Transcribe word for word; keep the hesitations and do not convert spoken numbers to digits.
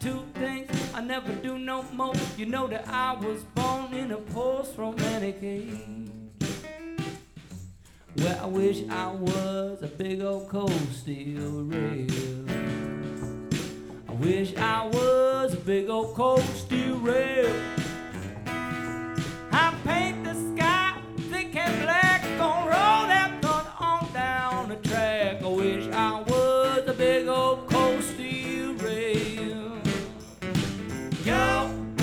two things I never do no more. You know that I was born in a post-romantic age, where I wish I was a big old cold steel rail. I wish I was a big old cold steel rail.